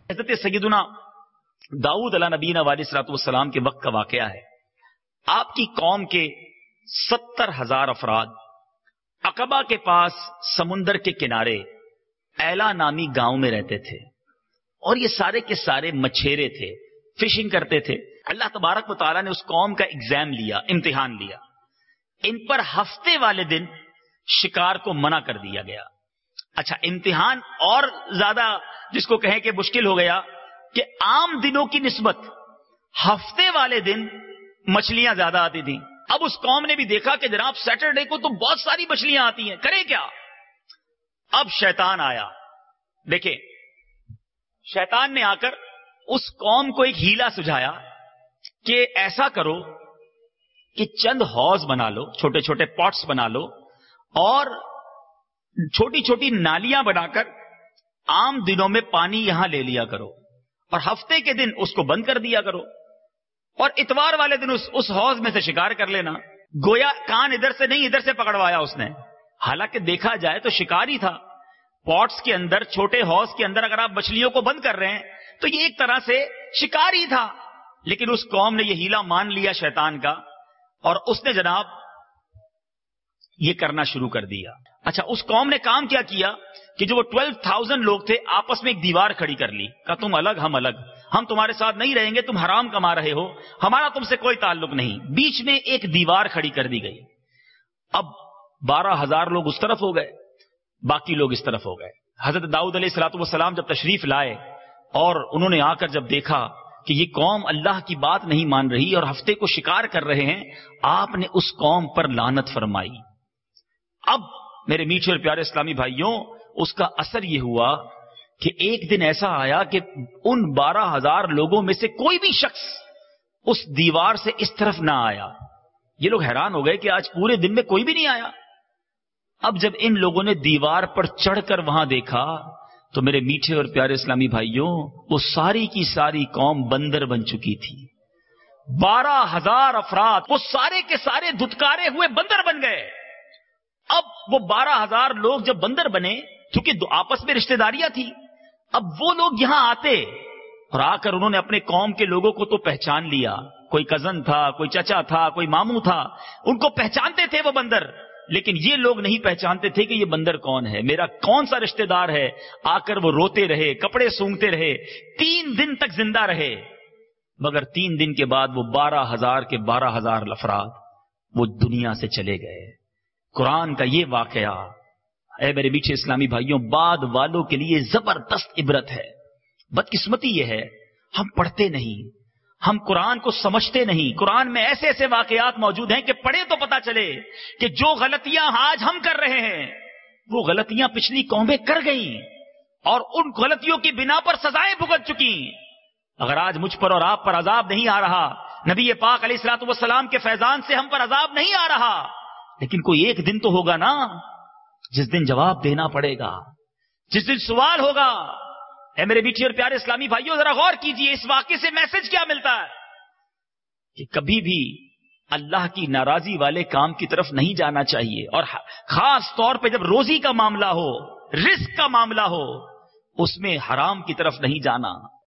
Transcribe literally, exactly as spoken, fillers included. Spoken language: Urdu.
حضرت سیدنا داؤد علیہ نبینا علیہ الصلوۃ والسلام کے وقت کا واقعہ ہے. آپ کی قوم کے ستر ہزار افراد عقبہ کے پاس سمندر کے کنارے ایلا نامی گاؤں میں رہتے تھے، اور یہ سارے کے سارے مچھیرے تھے، فشنگ کرتے تھے. اللہ تبارک و تعالیٰ نے اس قوم کا ایگزام لیا، امتحان لیا. ان پر ہفتے والے دن شکار کو منع کر دیا گیا. اچھا، امتحان اور زیادہ جس کو کہیں کہ مشکل ہو گیا کہ عام دنوں کی نسبت ہفتے والے دن مچھلیاں زیادہ آتی تھیں. اب اس قوم نے بھی دیکھا کہ جناب سیٹرڈے کو تو بہت ساری مچھلیاں آتی ہیں، کرے کیا؟ اب شیطان آیا. دیکھیں، شیطان نے آ کر اس قوم کو ایک ہیلا سجھایا کہ ایسا کرو کہ چند حوض بنا لو، چھوٹے چھوٹے پاٹس بنا لو، اور چھوٹی چھوٹی نالیاں بنا کر عام دنوں میں پانی یہاں لے لیا کرو، اور ہفتے کے دن اس کو بند کر دیا کرو، اور اتوار والے دن اس, اس حوض میں سے شکار کر لینا. گویا کان ادھر سے نہیں ادھر سے پکڑوایا اس نے. حالانکہ دیکھا جائے تو شکار ہی تھا. پاٹس کے اندر، چھوٹے حوض کے اندر اگر آپ مچھلیوں کو بند کر رہے ہیں تو یہ ایک طرح سے شکار ہی تھا. لیکن اس قوم نے یہ ہیلا مان لیا شیطان کا، اور اس نے جناب یہ کرنا شروع کر دیا. اچھا، اس قوم نے کام کیا کیا کہ جو وہ ٹویلو تھاؤزینڈ لوگ تھے آپس میں ایک دیوار کھڑی کر لی. کہا تم الگ ہم الگ، ہم تمہارے ساتھ نہیں رہیں گے، تم حرام کما رہے ہو، ہمارا تم سے کوئی تعلق نہیں. بیچ میں ایک دیوار کھڑی کر دی گئی. اب بارہ ہزار لوگ اس طرف ہو گئے، باقی لوگ اس طرف ہو گئے. حضرت داؤد علیہ الصلوۃ والسلام جب تشریف لائے اور انہوں نے آ کر جب دیکھا کہ یہ قوم اللہ کی بات نہیں مان رہی اور ہفتے کو شکار کر رہے ہیں، آپ نے اس قوم پر لعنت فرمائی. اب میرے میٹھے اور پیارے اسلامی بھائیوں، اس کا اثر یہ ہوا کہ ایک دن ایسا آیا کہ ان بارہ ہزار لوگوں میں سے کوئی بھی شخص اس دیوار سے اس طرف نہ آیا. یہ لوگ حیران ہو گئے کہ آج پورے دن میں کوئی بھی نہیں آیا. اب جب ان لوگوں نے دیوار پر چڑھ کر وہاں دیکھا تو میرے میٹھے اور پیارے اسلامی بھائیوں، وہ ساری کی ساری قوم بندر بن چکی تھی. بارہ ہزار افراد وہ سارے کے سارے دھتکارے ہوئے بندر بن گئے. اب وہ بارہ ہزار لوگ جب بندر بنے، کیونکہ آپس میں رشتہ داریاں تھی، اب وہ لوگ یہاں آتے اور آ کر انہوں نے اپنے قوم کے لوگوں کو تو پہچان لیا. کوئی کزن تھا، کوئی چچا تھا، کوئی ماموں تھا، ان کو پہچانتے تھے وہ بندر. لیکن یہ لوگ نہیں پہچانتے تھے کہ یہ بندر کون ہے، میرا کون سا رشتہ دار ہے. آ کر وہ روتے رہے، کپڑے سونگتے رہے، تین دن تک زندہ رہے. مگر تین دن کے بعد وہ بارہ ہزار کے بارہ ہزار افراد وہ دنیا سے چلے گئے. قرآن کا یہ واقعہ اے میرے میٹھے اسلامی بھائیوں بعد والوں کے لیے زبردست عبرت ہے. بدقسمتی یہ ہے ہم پڑھتے نہیں، ہم قرآن کو سمجھتے نہیں. قرآن میں ایسے ایسے واقعات موجود ہیں کہ پڑھیں تو پتا چلے کہ جو غلطیاں آج ہم کر رہے ہیں وہ غلطیاں پچھلی قومیں کر گئیں اور ان غلطیوں کی بنا پر سزائیں بھگت چکی. اگر آج مجھ پر اور آپ پر عذاب نہیں آ رہا، نبی پاک علیہ الصلوۃ والسلام کے فیضان سے ہم پر عذاب نہیں آ رہا، لیکن کوئی ایک دن تو ہوگا نا جس دن جواب دینا پڑے گا، جس دن سوال ہوگا. اے میرے میٹھے اور پیارے اسلامی بھائیوں، ذرا غور کیجئے اس واقعے سے میسج کیا ملتا ہے کہ کبھی بھی اللہ کی ناراضی والے کام کی طرف نہیں جانا چاہیے، اور خاص طور پہ جب روزی کا معاملہ ہو، رزق کا معاملہ ہو، اس میں حرام کی طرف نہیں جانا.